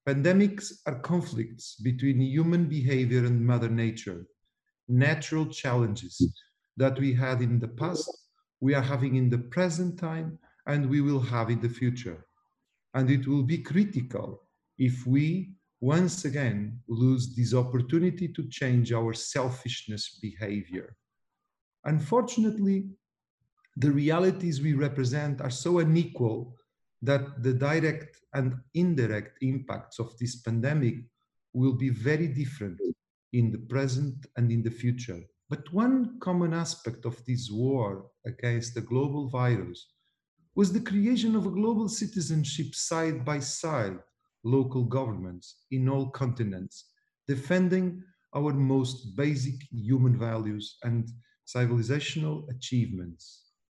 Pandemics are conflicts between human behavior and Mother Nature, natural challenges that we had in the past, we are having in the present time, and we will have in the future. And it will be critical if we once again lose this opportunity to change our selfishness behavior. Unfortunately, the realities we represent are so unequal that the direct and indirect impacts of this pandemic will be very different in the present and in the future. But one common aspect of this war against the global virus was the creation of a global citizenship side by side, local governments in all continents, defending our most basic human values and civilizational achievements.